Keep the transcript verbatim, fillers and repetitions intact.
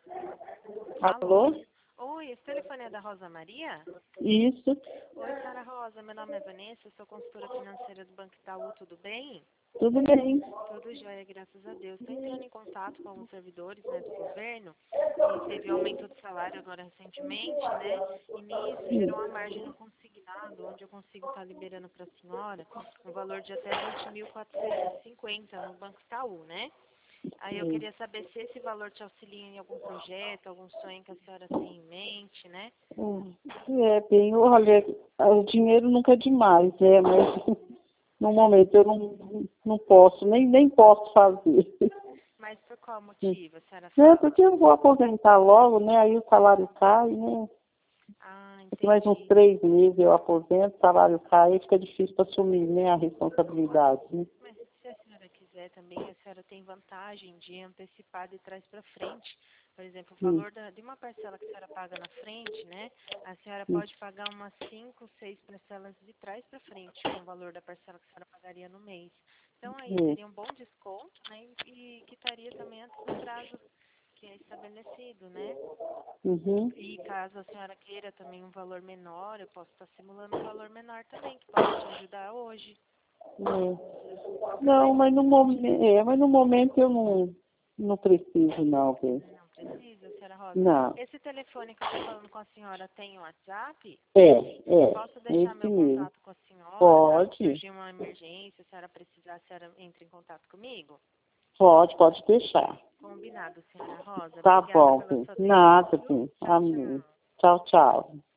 Alô? Oi, esse telefone é da Rosa Maria? Isso. Oi, senhora Rosa, meu nome é Vanessa, eu sou consultora financeira do Banco Itaú, tudo bem? Tudo bem. Tudo jóia, graças a Deus. Estou entrando em contato com alguns servidores, né, do governo, que teve aumento de salário agora recentemente, né, e nisso gerou uma margem no consignado, onde eu consigo estar liberando para a senhora um valor de até vinte mil quatrocentos e cinquenta no Banco Itaú, né? Aí eu queria saber se esse valor te auxilia em algum projeto, algum sonho que a senhora tem em mente, né? É, bem, olha, o dinheiro nunca é demais, né? Mas no momento eu não, não posso, nem, nem posso fazer. Mas por qual motivo a senhora É, fala? porque eu vou aposentar logo, né? Aí o salário cai, né? Ah, Daqui mais uns entendi. três meses eu aposento, o salário cai, aí fica difícil para assumir, né? A responsabilidade, né? Mas se a senhora quiser também, a senhora tem vantagem de antecipar de trás para frente. Por exemplo, o Hum, valor da, de uma parcela que a senhora paga na frente, né? A senhora hum, pode pagar umas cinco, seis parcelas de trás para frente com o valor da parcela que a senhora pagaria no mês. Então aí é. teria um bom desconto, né? E quitaria também antes do prazo que é estabelecido, né? Uhum. E caso a senhora queira também um valor menor, eu posso estar simulando um valor menor também, que pode te ajudar hoje. É. Não, mas no, momen é, mas no momento eu não, não preciso, não, velho. Não precisa, senhora Rosa. Não. Esse telefone que eu estou falando com a senhora tem o WhatsApp? É, é, Posso é deixar esse meu mesmo. contato com a senhora? Caso Pode, surgir uma emergência, a senhora precisar, a senhora entre em contato comigo? pode, pode deixar. Combinado, senhora Rosa. Tá Obrigada bom, pela filho. sua atenção, Nada, viu? filho. Tchau, Amém. tchau. Tchau, tchau.